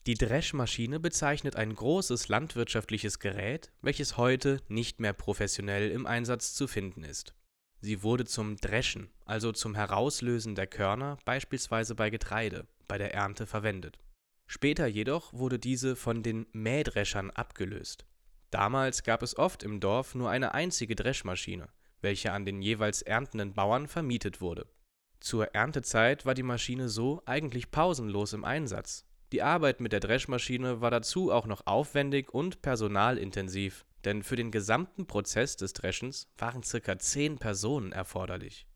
Die Dreschmaschine bezeichnet ein großes landwirtschaftliches Gerät, welches heute nicht mehr professionell im Einsatz zu finden ist. Sie wurde zum Dreschen, also zum Herauslösen der Körner, beispielsweise bei Getreide, bei der Ernte verwendet. Später jedoch wurde diese von den Mähdreschern abgelöst. Damals gab es oft im Dorf nur eine einzige Dreschmaschine, welche an den jeweils erntenden Bauern vermietet wurde. Zur Erntezeit war die Maschine so eigentlich pausenlos im Einsatz. Die Arbeit mit der Dreschmaschine war dazu auch noch aufwendig und personalintensiv, denn für den gesamten Prozess des Dreschens waren circa 10 Personen erforderlich.